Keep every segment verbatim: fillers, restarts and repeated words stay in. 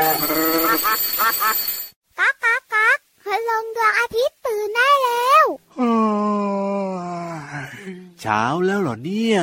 ก๊ากก๊ากก๊ากคืลงดวงอาทิตย์ตื่นได้แล้วเช้าแล้วเหรอเนี่ย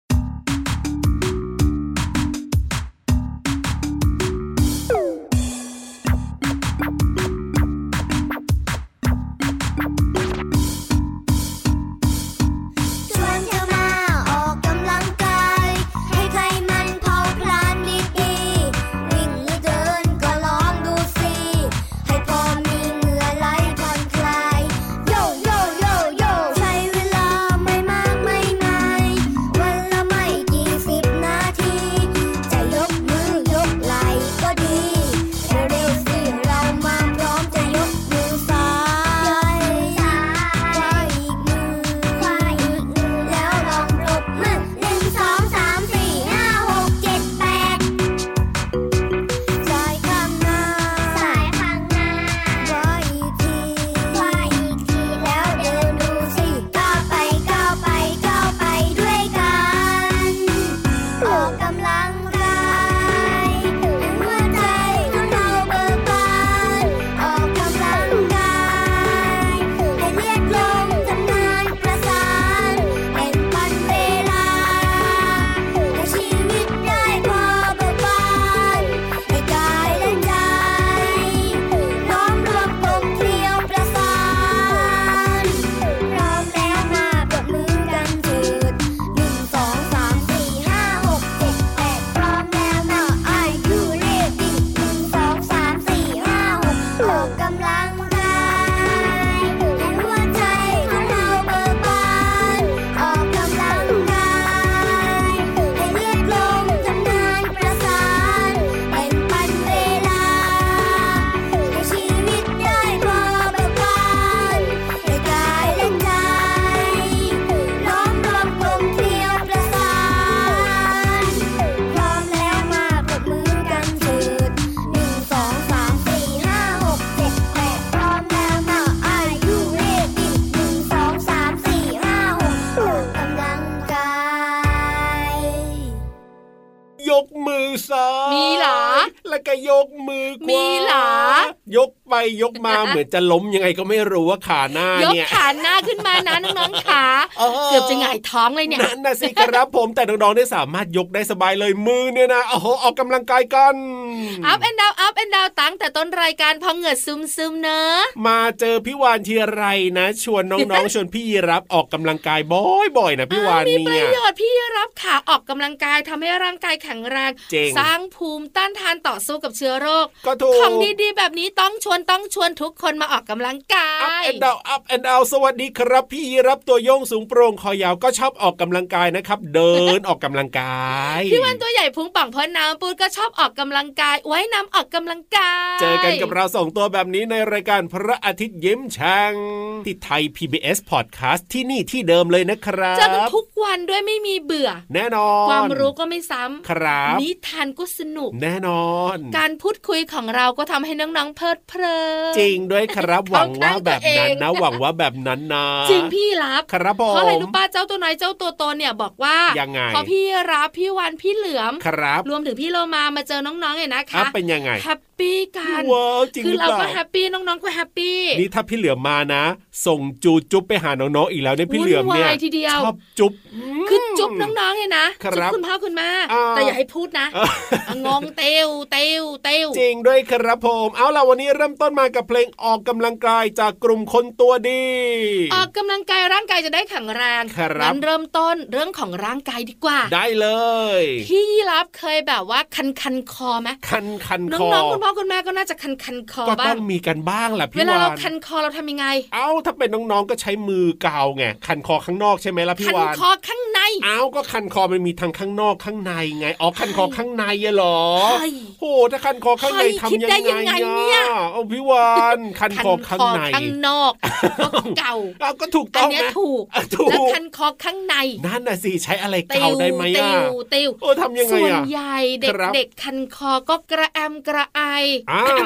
มีหรอแล้วก็ยกมือขวามีหรอยกไปยกมาเหมือนจะล้มยังไงก็ไม่รู้ว่าขาหน้าเนี่ยยกขาหน้าขึ้นมานะน้องๆขาเกือบจะหงายท้องเลยเนี่ยนั่นน่ะสิครับผมแต่น้องๆได้สามารถยกได้สบายเลยมือเนี่ยนะโอ้โหออกกำลังกายกัน up and down up and down ตั้งแต่ต้นรายการพอเหงื่อซึมๆเนอะมาเจอพี่วานทีไรนะชวนน้องๆชวนพี่รับออกกำลังกายบ่อยๆนะพี่วานเนี่ยมีประโยชน์พี่รับขาออกกำลังกายทำให้ร่างกายแข็งแรงสร้างภูมิต้านทานต่อสู้กับเชื้อโรคของดีๆแบบนี้ต้องชวนต้องชวนทุกคนมาออกกำลังกาย up and down up and down สวัสดีครับพี่รับตัวโยงสูงโปร่งคอยาวก็ชอบออกกำลังกายนะครับเดินออกกำลังกายพี่วันตัวใหญ่พุงป่องเพราะน้ำปูก็ชอบออกกำลังกายไว้น้ำออกกำลังกายเจอกันกับเราสองตัวแบบนี้ในรายการพระอาทิตย์ยิ้มช่างที่ไทย พี บี เอส Podcast ที่นี่ที่เดิมเลยนะครับเจอกันทุกวันด้วยไม่มีเบื่อแน่นอนความรู้ก็ไม่ซ้ำครับนิทานก็สนุกแน่นอนการพูดคุยของเราก็ทำให้น้องๆเพลิดเพลินจริงด้วยครับหวังว่าแบบนั้นนะหวังว่าแบบนั้นนะจริงพี่รับครับผมเพราะอะไรรู้ป้าเจ้าตัวน้อยเจ้าตัวโตเนี่ยบอกว่ายังไงพอพี่รับพี่วันพี่เหลือมครับรวมถึงพี่โลมามาเจอน้องๆเนี่ยนะคะเป็นยังไงแฮปปี้กันคือเราก็แฮปปี้น้องๆก็แฮปปี้นี่ถ้าพี่เหลือมมานะส่งจูจุ๊บไปหาน้องๆอีกแล้วเนี่ยพี่เหลือมเนี่ยชอบจุ๊บคือจุ๊บน้องๆเนี่ยนะจุ๊บคุณพ่อคุณแม่แต่อย่าให้พูดนะงงเต้วเต้วเต้วจริงด้วยครับผมเอาล่ะวันนี้เริ่มต้นมากับเพลงออกกำลังกายจากกลุ่มคนตัวดีออกกำลังกายร่างกายจะได้แข็งแรงงั้นเริ่มต้นเรื่องของร่างกายดีกว่าได้เลยพี่รับเคยแบบว่าคันคันคอไหมคันคันคอน้องๆคุณพ่อคุณแม่ก็น่าจะคันคันคอบ้างก็ต้องมีกันบ้างแหละพี่วานเวลาเราคันคอเราทำยังไงเอ้าถ้าเป็นน้องๆก็ใช้มือกาวไงคันคอข้างนอกใช่ไหมล่ะพี่วานคันคอข้างในเอ้าก็คันคอมันมีทั้งข้างนอกข้างในไงอ๋อคันคอข้างในอะเหรอโอ้ถ้าคันคอข้างในทำยังไงเนี่ยโอ้พี่วานคันคอข้างในข้างนอกเก่าก็ถูกต้องนะอันนี้ถูกแล้วคันคอข้างในนั่นน่ะสิใช้อะไรเก่าได้ไหมอ่ะติวโอ้ทำยังไงอ่ะส่วนใหญ่เด็กๆคันคอก็กระแอมกระไอ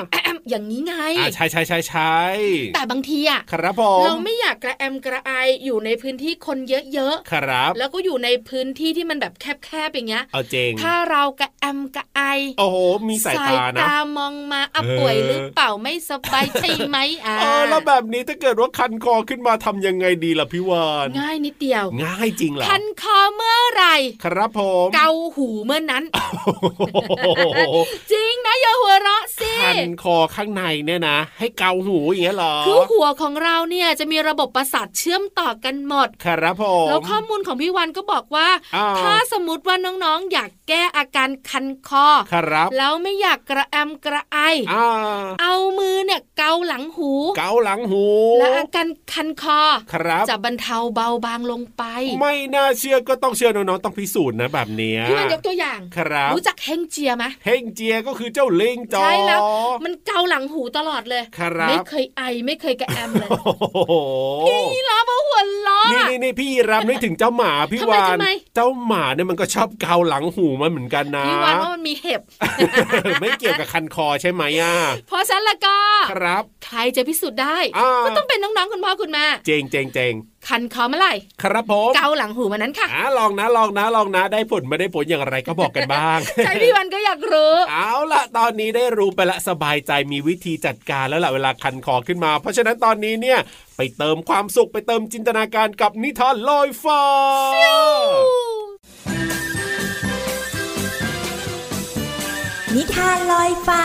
อย่างนี้ไงอ่าใช่ใช่ใช่ใช่แต่บางทีอ่ะครับผมเราไม่อยากกระแอมกระไออยู่ในพื้นที่คนเยอะๆครับแล้วก็อยู่ในพื้นที่ที่มันแบบแคบๆอย่างเงี้ยเอาจริงถ้าเรากระแอมกระไอโอ้โหมีสายตานะสายตามองมาอ่ะป่วยหรือเปล่าไม่สบายใช่ไหมอ่าเออแล้วแบบนี้ถ้าเกิดว่าคันคอขึ้นมาทำยังไงดีล่ะพี่วานง่ายนิดเดียวง่ายจริงเหรอคันคอเมื่อไหร่ครับผมเกาหูเมื่อนั้นจริงนะอย่าหัวเราะสิคันคอข้างในเนี่ยนะให้เกาหูอย่างเงี้ยเหรอคือหัวของเราเนี่ยจะมีระบบประสาทเชื่อมต่อกันหมดครับผมแล้วข้อมูลของพี่วันก็บอกว่าถ้าสมมติว่าน้องๆอยากแก้อาการคันคอครับแล้วไม่อยากกระแอมกระไอเอามือเนี่ยเกาหลังหูเกาหลังหูและอาการคันคอจะบรรเทาเบาบางลงไปไม่น่าเชื่อก็ต้องเชื่อน้องๆต้องพิสูจน์นะแบบนี้พี่วันยกตัวอย่างครับรู้จักเฮงเจียไหมเฮงเจียก็คือเจ้าลิงจอใช่แล้วมันเกาหลังหูตลอดเลยไม่เคยไอไม่เคยกระแอมเลยพี่รับมาหัวล้อนี่นี่นี่พี่รับนึกถึงเจ้าหมาพี่วานเจ้าหมาเนี่ยมันก็ชอบเกาหลังหูมันเหมือนกันนะพี่วานว่ามันมีเห็บไม่เกี่ยวกับคันคอใช่ไหมอ่ะเพราะฉะนั้นละก็ครับใครจะพิสูจน์ได้ก็ต้องเป็นน้องๆคุณพ่อคุณแม่เจงเจงเจงคันคอเมื่อไหร่ครับผมเกาหลังหูมันนั้นค่ะอ่าลองนะลองนะลองนะได้ผลไม่ได้ผลอย่างไรก็บอกกันบ้างใช่พี่วันก็อยากรู้เอาล่ะตอนนี้ได้รู้ไปละสบายใจมีวิธีจัดการแล้วล่ะเวลาคันคอขึ้นมาเพราะฉะนั้นตอนนี้เนี่ยไปเติมความสุขไปเติมจินตนาการกับนิทานลอยฟ้านิทานลอยฟ้า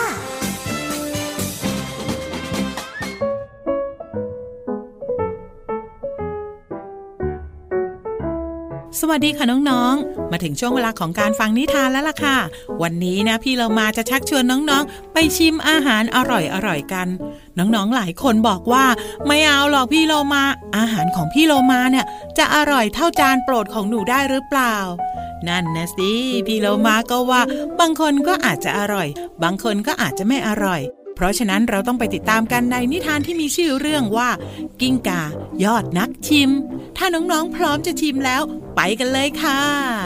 สวัสดีค่ะน้องๆมาถึงช่วงเวลาของการฟังนิทานแล้วล่ะค่ะวันนี้นะพี่เรามาจะชักชวนน้องๆไปชิมอาหารอร่อยๆกันน้องๆหลายคนบอกว่าไม่เอาหรอกพี่เรามาอาหารของพี่เรามาเนี่ยจะอร่อยเท่าจานโปรดของหนูได้หรือเปล่านั่นนะสิพี่เรามาก็ว่าบางคนก็อาจจะอร่อยบางคนก็อาจจะไม่อร่อยเพราะฉะนั้นเราต้องไปติดตามกันในนิทานที่มีชื่อเรื่องว่ากิ้งก่ายอดนักชิมถ้าน้องๆพร้อมจะชิมแล้วไปกันเลยค่ะ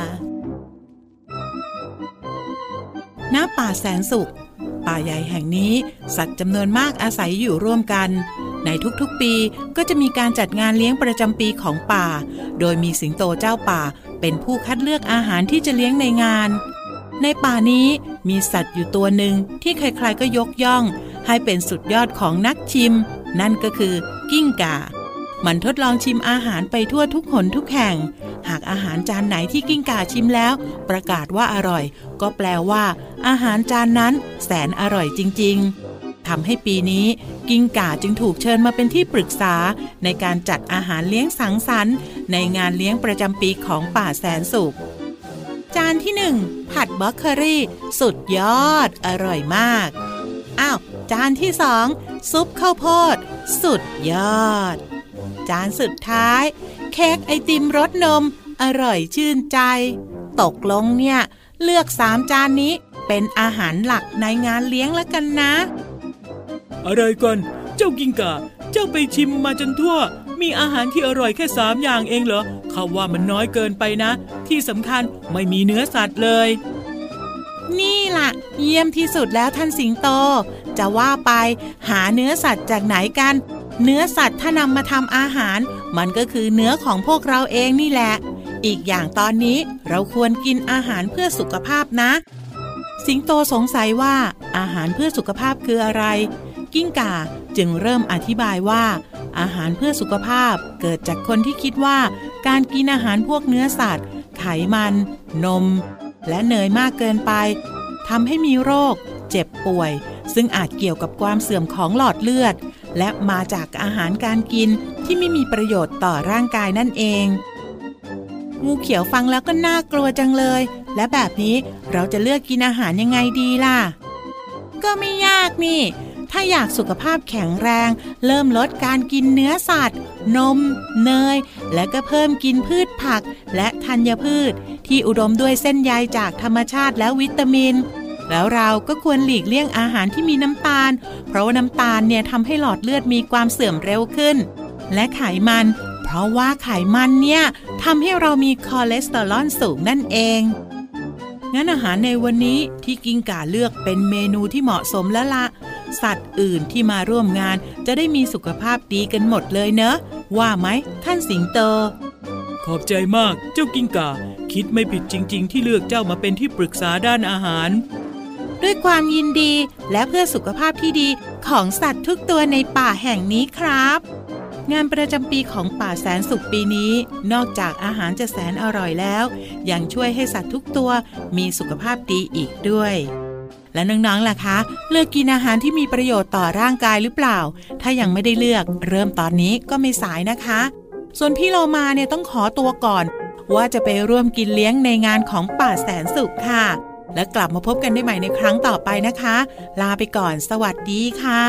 ณ ป่าแสนสุขป่าใหญ่แห่งนี้สัตว์จำนวนมากอาศัยอยู่ร่วมกันในทุกๆปีก็จะมีการจัดงานเลี้ยงประจำปีของป่าโดยมีสิงโตเจ้าป่าเป็นผู้คัดเลือกอาหารที่จะเลี้ยงในงานในป่านี้มีสัตว์อยู่ตัวหนึ่งที่ใครๆก็ยกย่องให้เป็นสุดยอดของนักชิมนั่นก็คือกิ้งก่ามันทดลองชิมอาหารไปทั่วทุกหนทุกแห่งหากอาหารจานไหนที่กิ้งก่าชิมแล้วประกาศว่าอร่อยก็แปลว่าอาหารจานนั้นแสนอร่อยจริงๆทำให้ปีนี้กิ้งก่าจึงถูกเชิญมาเป็นที่ปรึกษาในการจัดอาหารเลี้ยงสังสรรค์ในงานเลี้ยงประจำปีของป่าแสนสุขจานที่หนึ่งผัดบล็อกเคอรี่สุดยอดอร่อยมากอ้าวจานที่สองซุปข้าวโพดสุดยอดจานสุดท้ายเค้กไอติมรสนมอร่อยชื่นใจตกลงเนี่ยเลือกสามจานนี้เป็นอาหารหลักในงานเลี้ยงแล้วกันนะอะไรกันเจ้ากิ้งก่าเจ้าไปชิมมาจนทั่วมีอาหารที่อร่อยแค่สามอย่างเองเหรอเขาว่ามันน้อยเกินไปนะที่สำคัญไม่มีเนื้อสัตว์เลยนี่ล่ะเยี่ยมที่สุดแล้วท่านสิงโตจะว่าไปหาเนื้อสัตว์จากไหนกันเนื้อสัตว์ถ้านำมาทำอาหารมันก็คือเนื้อของพวกเราเองนี่แหละอีกอย่างตอนนี้เราควรกินอาหารเพื่อสุขภาพนะสิงโตสงสัยว่าอาหารเพื่อสุขภาพคืออะไรกิ้งก่าจึงเริ่มอธิบายว่าอาหารเพื่อสุขภาพเกิดจากคนที่คิดว่าการกินอาหารพวกเนื้อสัตว์ไขมันนมและเนยมากเกินไปทำให้มีโรคเจ็บป่วยซึ่งอาจเกี่ยวกับความเสื่อมของหลอดเลือดและมาจากอาหารการกินที่ไม่มีประโยชน์ต่อร่างกายนั่นเองงูเขียวฟังแล้วก็น่ากลัวจังเลยและแบบนี้เราจะเลือกกินอาหารยังไงดีล่ะก็ไม่ยากนี่ถ้าอยากสุขภาพแข็งแรงเริ่มลดการกินเนื้อสัตว์นมเนยและก็เพิ่มกินพืชผักและธัญพืชที่อุดมด้วยเส้นใยจากธรรมชาติและวิตามินแล้วเราก็ควรหลีกเลี่ยงอาหารที่มีน้ำตาลเพราะว่าน้ำตาลเนี่ยทำให้หลอดเลือดมีความเสื่อมเร็วขึ้นและไขมันเพราะว่าไขมันเนี่ยทำให้เรามีคอเลสเตอรอลสูงนั่นเองงั้นอาหารในวันนี้ที่กิ้งก่าเลือกเป็นเมนูที่เหมาะสมแล้วล่ะสัตว์อื่นที่มาร่วมงานจะได้มีสุขภาพดีกันหมดเลยเนอะว่าไหมท่านสิงโตขอบใจมากเจ้ากิ้งก่าคิดไม่ผิดจริงๆที่เลือกเจ้ามาเป็นที่ปรึกษาด้านอาหารด้วยความยินดีและเพื่อสุขภาพที่ดีของสัตว์ทุกตัวในป่าแห่งนี้ครับงานประจำปีของป่าแสนสุขปีนี้นอกจากอาหารจะแสนอร่อยแล้วยังช่วยให้สัตว์ทุกตัวมีสุขภาพดีอีกด้วยและน้องๆล่ะคะเลือกกินอาหารที่มีประโยชน์ต่อร่างกายหรือเปล่าถ้ายังไม่ได้เลือกเริ่มตอนนี้ก็ไม่สายนะคะส่วนพี่โลมาเนี่ยต้องขอตัวก่อนว่าจะไปร่วมกินเลี้ยงในงานของป่าแสนสุขค่ะและกลับมาพบกันได้ใหม่ในครั้งต่อไปนะคะลาไปก่อนสวัสดีค่ะ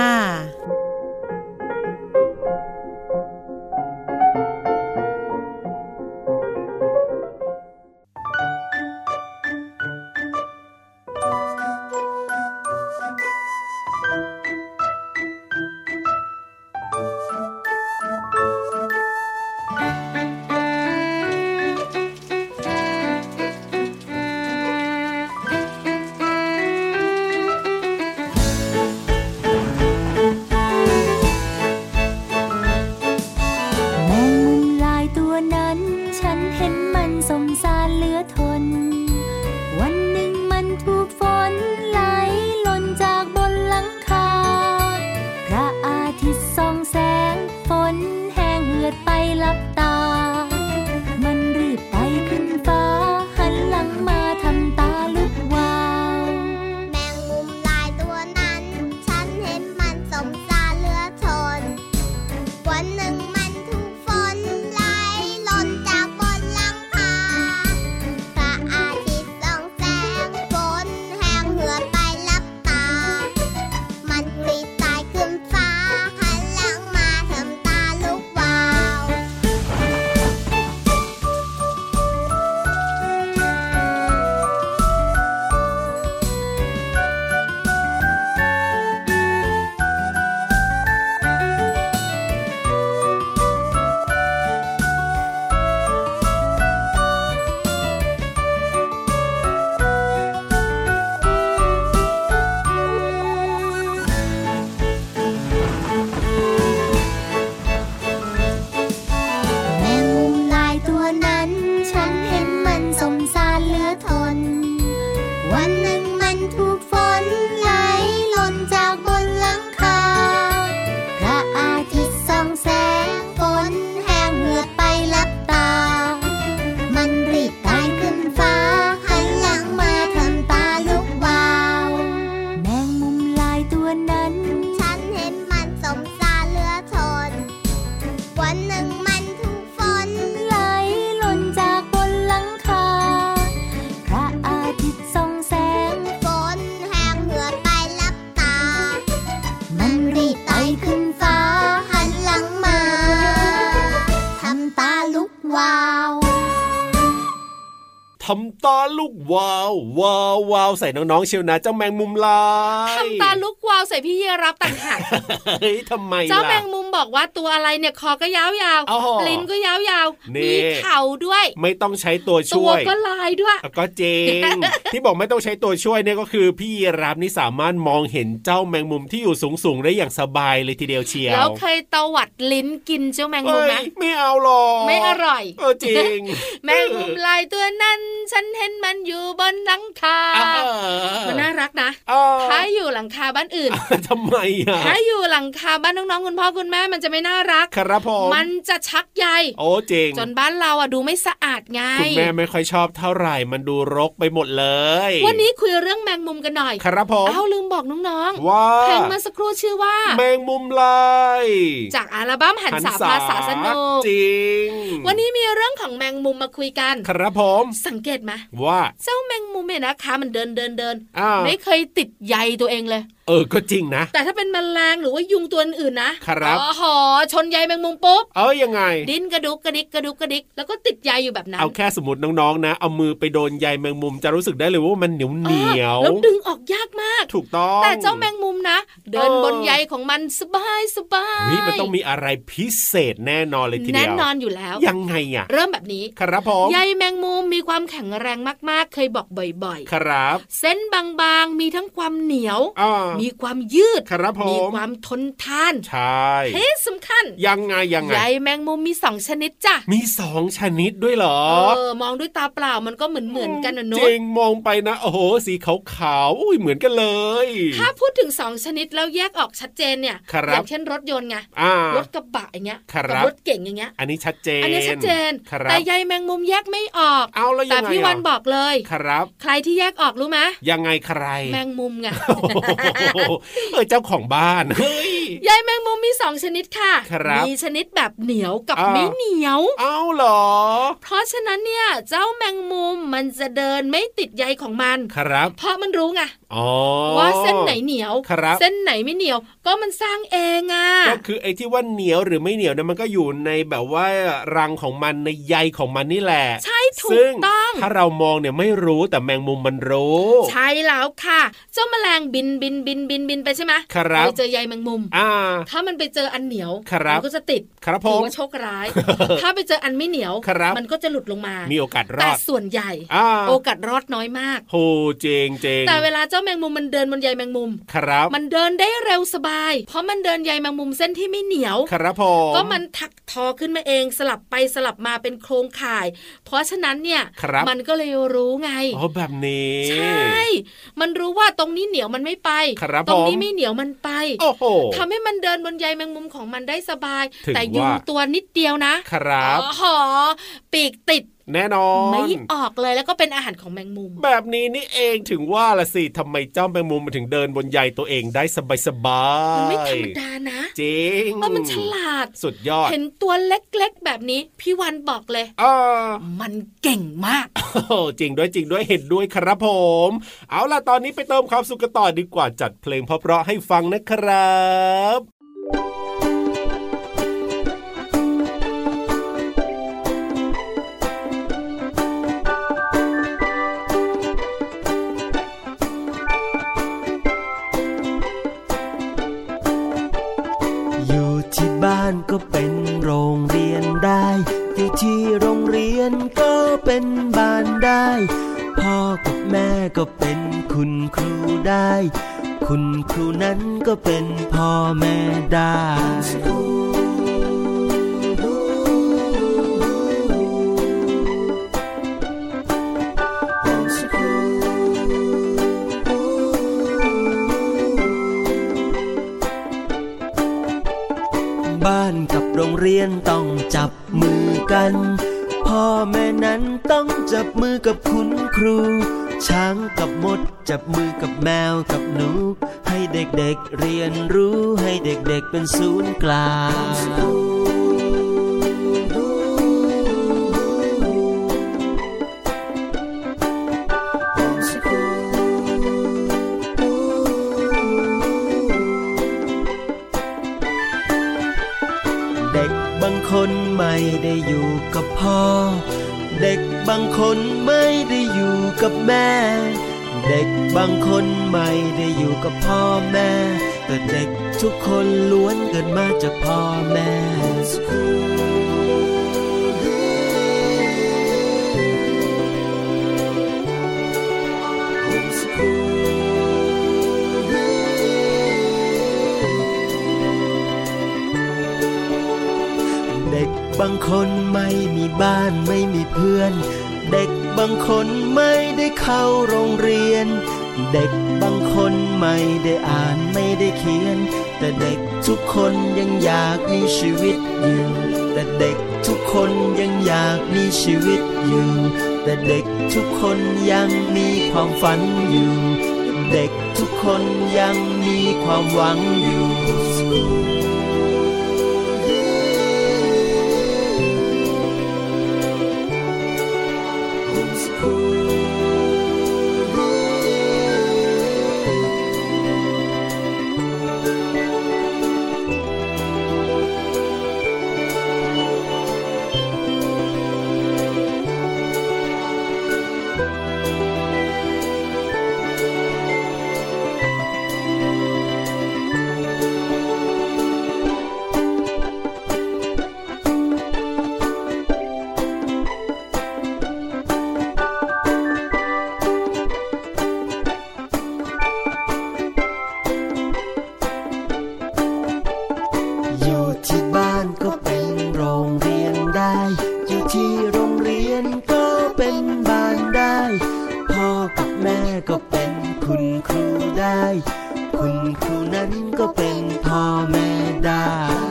ทำตาลูกวาววาววาวใส่น้องๆเชียวนะเจ้าแมงมุมลายทำตาลูกวาวใส่พี่ยีรับต่างหากเฮ้ยทำไมล่ะเจ้าแมงมุมบอกว่าตัวอะไรเนี่ยคอก็ยาวๆลิ้นก็ยาวๆมีเข่าด้วยไม่ต้องใช้ตัวช่วยตัวก็ลายด้วยก็เจง ที่บอกไม่ต้องใช้ตัวช่วยเนี่ยก็คือพี่ยีรับนี่สามารถมองเห็นเจ้าแมงมุมที่อยู่สูงๆได้อย่างสบายเลยทีเดียวเชียวแล้วเคยตวัดลิ้นกินเจ้าแมงมุมไหมไม่เอาหรอกไม่อร่อยเออจริงแมงมุมลายตัวนั้นฉันเห็นมันอยู่บนหลังคามันน่ารักนะถ้าอยู่หลังคาบ้านอื่นทำไมอ่ะถ้าอยู่หลังคาบ้านน้องๆคุณพ่อคุณแม่มันจะไม่น่ารักครับผมมันจะชักใยโอ้จริงจนบ้านเราอ่ะดูไม่สะอาดไงคุณแม่ไม่ค่อยชอบเท่าไหร่มันดูรกไปหมดเลยวันนี้คุยเรื่องแมงมุมกันหน่อยครับผมอ้าวลืมบอกน้องๆว่าเพลงเมื่อสักครู่ชื่อว่าแมงมุมลายจากอัลบั้มหันษาภาษาสนุกจริงวันนี้มีเรื่องของแมงมุมมาคุยกันครับผมสังเกตไหมว่าเจ้าแมงมุมเนี่ยนะคะมันเดินเดินเดินไม่เคยติดใยตัวเองเลยเออก็จริงนะแต่ถ้าเป็นแมลงหรือว่ายุงตัวอื่นนะครับอ๋อชนใยแมงมุมปุ๊บเออยังไงดิ้นกระดุกกระดิกกระดุกกระดิกแล้วก็ติดใยอยู่แบบนั้นเอาแค่สมมติน้องๆนะเอามือไปโดนใยแมงมุมจะรู้สึกได้เลยว่ามันเหนียวเหนียวแล้วดึงออกยากมากถูกต้องแต่เจ้าแมงมุมนะเดินบนใยของมันสบายสบายนี่มันต้องมีอะไรพิเศษแน่นอนเลยทีเดียวแน่นอนอยู่แล้วยังไงอ่ะเริ่มแบบนี้ครับผมใยแมงมุมมีความแข็งแรงมากๆเคยบอกบ่อยๆครับเส้นบางๆมีทั้งความเหนียวมีความยืดมีความทนทานใช่เฮ้สำคัญยังไงยังไงใยแมงมุมมีสองชนิดจ้ะมีสองชนิดด้วยเหรอเออมองด้วยตาเปล่ามันก็เหมือนเหมือนกันนะเนอะจริงมองไปนะโอ้โหสีขาวๆอุ้ยเหมือนกันเลยถ้าพูดถึงสองชนิดแล้วแยกออกชัดเจนเนี่ยอย่างเช่นรถยนต์ไงรถกระบะอย่างเงี้ยกับรถเก๋งอย่างเงี้ยอันนี้ชัดเจนอันนี้ชัดเจนแต่ใยแมงมุมแยกไม่ออกเอาแล้วยังไงแต่พี่วันบอกเลยครับใครที่แยกออกรู้ไหมยังไงใครแมงมุมไงเออเจ้าของบ้านเฮ้ยใยแมงมุมมีสองชนิดค่ะมีชนิดแบบเหนียวกับไม่เหนียวเอาเหรอเพราะฉะนั้นเนี่ยเจ้าแมงมุมมันจะเดินไม่ติดใยของมันครับเพราะมันรู้ไงว่าเส้นไหนเหนียวเส้นไหนไม่เหนียวก็มันสร้างเองอ่ะก็คือไอ้ที่ว่าเหนียวหรือไม่เหนียวเนี่ยมันก็อยู่ในแบบว่ารังของมันในใยของมันนี่แหละใช่ถูกต้องถ้าเรามองเนี่ยไม่รู้แต่แมงมุมมันรู้ใช่แล้วค่ะเจ้าแมลงบินบินบินบินบินไปใช่ไหมไปเจอใยแมงมุมถ้ามันไปเจออันเหนียวมันก็จะติดถือว่าโชคร้ายถ้าไปเจออันไม่เหนียวมันก็จะหลุดลงมามีโอกาสรอดแต่ส่วนใหญ่โอกาสรอดน้อยมากโหเจงเจงแต่เวลาเจ้าแมงมุมมันเดินบนใยแมงมุมมันเดินได้เร็วสบายเพราะมันเดินใยแมงมุมเส้นที่ไม่เหนียวก็มันถักทอขึ้นมาเองสลับไปสลับมาเป็นโครงข่ายเพราะฉะนั้นเนี่ยมันก็เลยรู้ไงอ๋อแบบนี้ใช่มันรู้ว่าตรงนี้เหนียวมันไม่ไปตรงนี้ไม่เหนียวมันไปทำให้มันเดินบนใยแมงมุมของมันได้สบายแต่ยุงตัวนิดเดียวนะครับอ๋อปีกติดแน่นอนไม่ออกเลยแล้วก็เป็นอาหารของแมงมุมแบบนี้นี่เองถึงว่าละสิทำไมเจ้าแมงมุมมันถึงเดินบนใยตัวเองได้สบายๆมันไม่ธรรมดานะจริงเพราะมันฉลาดสุดยอดเห็นตัวเล็กๆแบบนี้พี่วันบอกเลยเออมันเก่งมากจริงด้วยจริงด้วยเห็นด้วยครับผมเอาล่ะตอนนี้ไปเติมความสุขกันต่อดีกว่าจัดเพลงเพราะๆให้ฟังนะครับบ้านก็เป็นโรงเรียนได้อยู่ที่โรงเรียนก็เป็นบ้านได้พ่อกับแม่ก็เป็นคุณครูได้คุณครูนั้นก็เป็นพ่อแม่ได้บ้านกับโรงเรียนต้องจับมือกันพ่อแม่นั้นต้องจับมือกับคุณครูช้างกับมดจับมือกับแมวกับหนูให้เด็กๆเรียนรู้ให้เด็กๆเป็นศูนย์กลางคนไม่ได้อยู่กับพ่อเด็กบางคนไม่ได้อยู่กับแม่เด็กบางคนไม่ได้อยู่กับพ่อแม่แต่เด็กทุกคนล้วนเกิดมาจากพ่อแม่บางคนไม่มีบ้านไม่มีเพื่อนเด็กบางคนไม่ได้เข้าโรงเรียนเด็กบางคนไม่ได้อ่านไม่ได้เขียนแต่เด็กทุกคนยังอยากมีชีวิตอยู่แต่เด็กทุกคนยังอยากมีชีวิตอยู่แต่เด็กทุกคนยังมีความฝันอยู่เด็กทุกคนยังมีความหวังอยู่ครูนั้นก็เป็นพ่อแม่ได้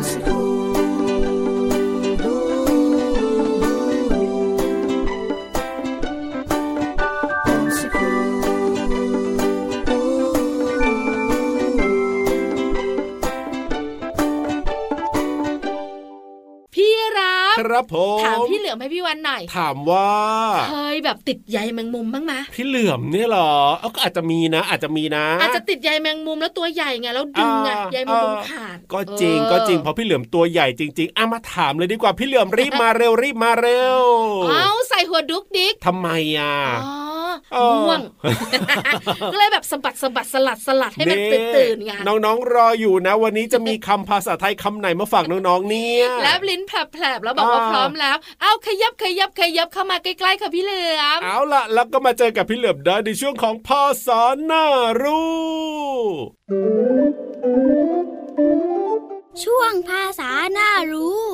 ครับผมถามพี่เหลือมให้พี่วันหน่อยถามว่าเคยแบบติดใยแมงมุมบ้างไหมพี่เหลือมเนี่ยหรอเอ้าก็อาจจะมีนะอาจจะมีนะอาจจะติดใยแมงมุมแล้วตัวใหญ่ไงแล้วดึงไงใยแมงมุมขาดก็จริงก็จริงเพราะพี่เหลือมตัวใหญ่จริงๆอ่ะมาถามเลยดีกว่าพี่เหลือมรีบมาเร็วรีบมาเร็วเอ้าใส่หัวดุกดิกทำไมอ่ะง่วงก็เลยแบบสะบัดสะบัดสลัดสลัดให้มันตื่นๆไงน้องๆรออยู่นะวันนี้จะมีคำภาษาไทยคำไหนมาฝากน้องๆเนี่ยแลบลิ้นแผลบๆแล้วบอกว่าพร้อมแล้วเอาขยับขยับขยับเข้ามาใกล้ๆค่ะพี่เหลือมเอาล่ะแล้วก็มาเจอกับพี่เหลือมได้ในช่วงของภาษาน่ารู้ช่วงภาษาน่ารู้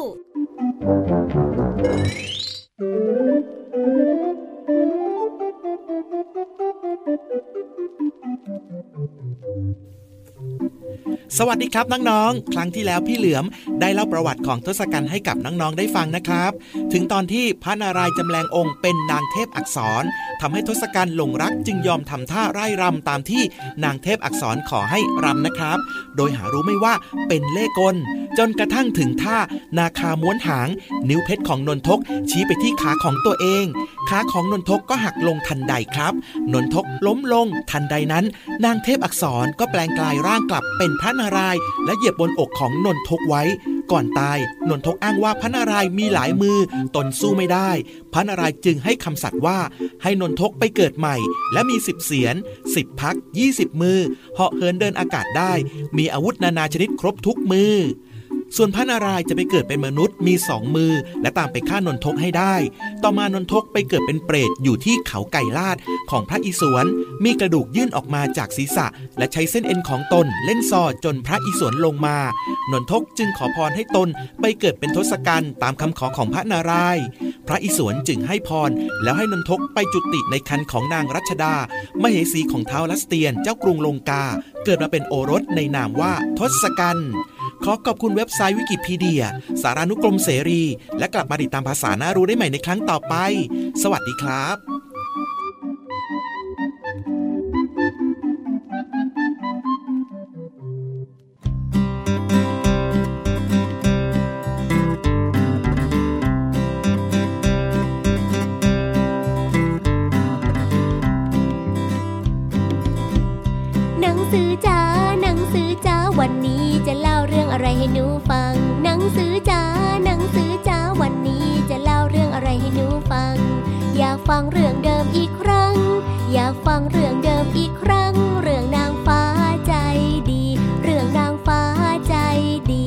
สวัสดีครับน้องๆครั้งที่แล้วพี่เหลือมได้เล่าประวัติของทศกัณฐ์ให้กับน้องๆได้ฟังนะครับถึงตอนที่พระนารายณ์จำแรงองค์เป็นนางเทพอักษรทำให้ทศกัณฐ์หลงรักจึงยอมทำท่าไร่รำตามที่นางเทพอักษรขอให้รำนะครับโดยหารู้ไม่ว่าเป็นเล่ห์กลจนกระทั่งถึงท่านาคาม้วนหางนิ้วเพชรของนนทกชี้ไปที่ขาของตัวเองขาของนนทกก็หักลงทันใดครับนนทกล้มลงทันใดนั้นนางเทพอักษรก็แปลงกายร่างกลับเป็นพระนารายณ์และเหยียบบนอกของนนทกไว้ก่อนตายนนทกอ้างว่าพระนารายณ์มีหลายมือตนสู้ไม่ได้พระนารายณ์จึงให้คำสัตย์ว่าให้นนทกไปเกิดใหม่และมีสิบเสียนสิบพักยี่สิบมือเหาะเหินเดินอากาศได้มีอาวุธนานาชนิดครบทุกมือส่วนพระนารายณ์จะไปเกิดเป็นมนุษย์มีสองมือและตามไปฆ่านนทกให้ได้ต่อมานนทกไปเกิดเป็นเปรตอยู่ที่เขาไก่ลาดของพระอิศวรมีกระดูกยื่นออกมาจากศีรษะและใช้เส้นเอ็นของตนเล่นซอจนพระอิศวรลงมานนทกจึงขอพรให้ตนไปเกิดเป็นทศกัณฐ์ตามคำขอของพระนารายณ์พระอิศวรจึงให้พรแล้วให้นนทกไปจุติในครรภ์ของนางรัชดามเหสีของท้าวลัสเตียนเจ้ากรุงลงกาเกิดมาเป็นโอรสในนามว่าทศกัณฐ์ขอขอบคุณเว็บไซต์วิกิพีเดียสารานุกรมเสรีและกลับมาติดตามภาษาน่ารู้ได้ใหม่ในครั้งต่อไปสวัสดีครับหนังสือจ๋าหนังสือจ๋าวันนี้จะเล่าเรื่องอะไรให้หนูฟังหนังสือจ๋าหนังสือจ๋าวันนี้จะเล่าเรื่องอะไรให้หนูฟังอยากฟังเรื่องเดิมอีกครั้งอยากฟังเรื่องเดิมอีกครั้งเรื่องนางฟ้าใจดีเรื่องนางฟ้าใจดี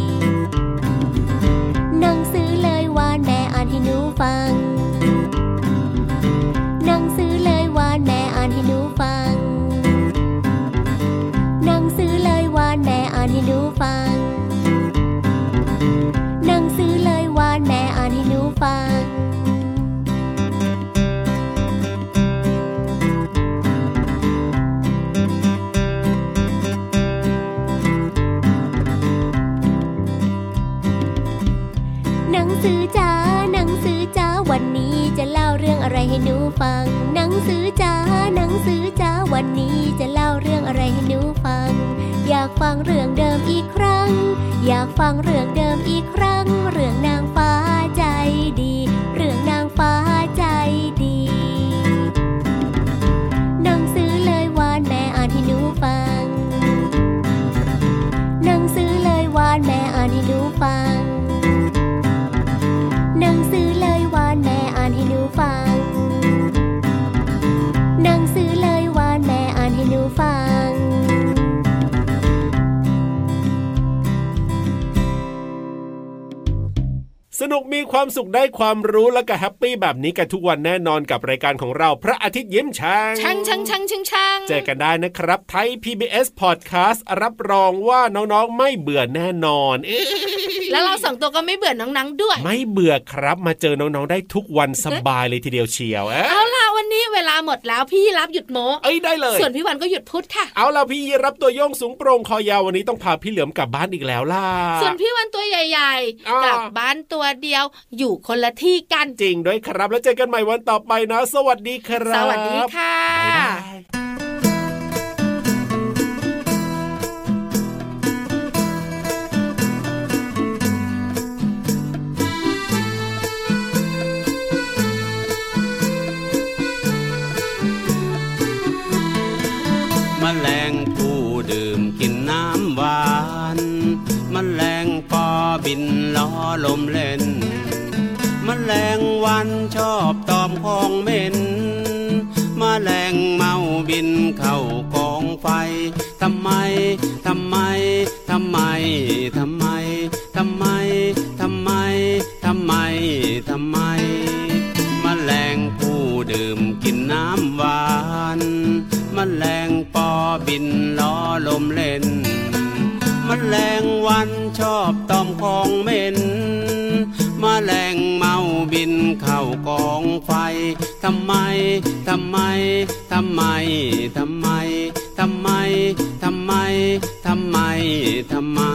หนังสือเลยวานแม่อ่านให้หนูฟังหนังสือเลยวานแม่อ่านให้หนูฟังหนังสือเลยวานแม่อ่านให้หนูฟังหนังสือเลยวานแม่อ่านให้หนูฟังหนังสือจ๋าหนังสือจ๋าวันนี้จะเล่าเรื่องอะไรให้หนูฟังหนังสือจ๋าหนังสือจ๋าวันนี้จะเล่าเรื่องอะไรให้หนูฟังอยากฟังเรื่องเดิมอีกครั้งอยากฟังเรื่องเดิมอีกครั้งเรื่องนางฟ้าใจดีเรื่องนางฟ้าใจดีหนังสือเลยวานแม่อ่านให้หนูฟังหนังสือเลยวานแม่อ่านให้หนูฟังหนังสือเลยวานแม่อ่านให้หนูฟังหนังสือเลยวานแม่อ่านให้หนูฟังสนุกมีความสุขได้ความรู้แล้วก็แฮปปี้แบบนี้กันทุกวันแน่นอนกับรายการของเราพระอาทิตย์ยิ้มช่างช่างช่างช่างช่างช่างเจอกันได้นะครับไทย พี บี เอส Podcast รับรองว่าน้องๆไม่เบื่อแน่นอนแล้วเราสองตัวก็ไม่เบื่อน้องๆด้วยไม่เบื่อครับมาเจอน้องๆได้ทุกวันสบายเลยทีเดียวเชียวเอาล่ะวันนี้นี่เวลาหมดแล้วพี่รับหยุดโม้เอ้ยได้เลยส่วนพี่วันก็หยุดพูดค่ะเอาล่ะพี่รับตัวโยงสูงโปร่งคอยาววันนี้ต้องพาพี่เหลือมกลับบ้านอีกแล้วล่ะส่วนพี่วันตัวใหญ่ๆกลับบ้านตัวเดียวอยู่คนละที่กันจริงด้วยครับแล้วเจอกันใหม่วันต่อไปนะสวัสดีครับสวัสดีค่ะบ๊ายบายแมลงผู้ดื่มกินน้ำหวานแมลงปอบินล้อลมเล่นแมลงวันชอบตอมของเหม็นแมลงเมาบินเข้ากองไฟทำไมทำไมทำไมทำไมทำไมทำไมทำไมทำไมแมลงผู้ดื่มกินน้ำหวานแมลงปอบินล้อลมเล่นแมลงวันชอบตอมของเหม็นแมลงเมาบินเข้ากองไฟทำไมทำไมทำไมทำไมทำไมทำไมทำไมทำไม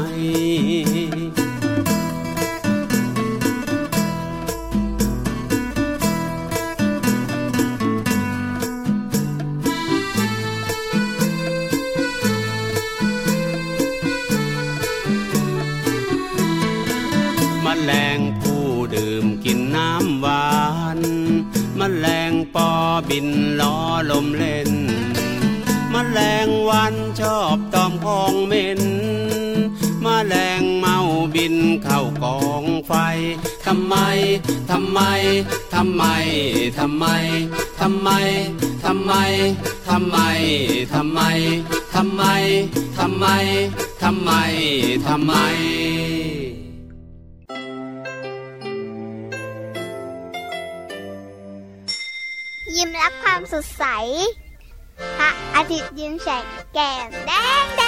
แมลงผู้ดื่มกินน้ำหวานแมลงปอบินล้อลมเล่นแมลงวันชอบตอมของเหม็นแมลงเมาบินเข้ากองไฟทำไมทำไมทำไมทำไมทำไมทำไมทำไมทำไมทำไมทำไมทำไมทำไมยิ้มรับความสดใสพระอาทิตย์ยิ้มแฉกแก้มแดง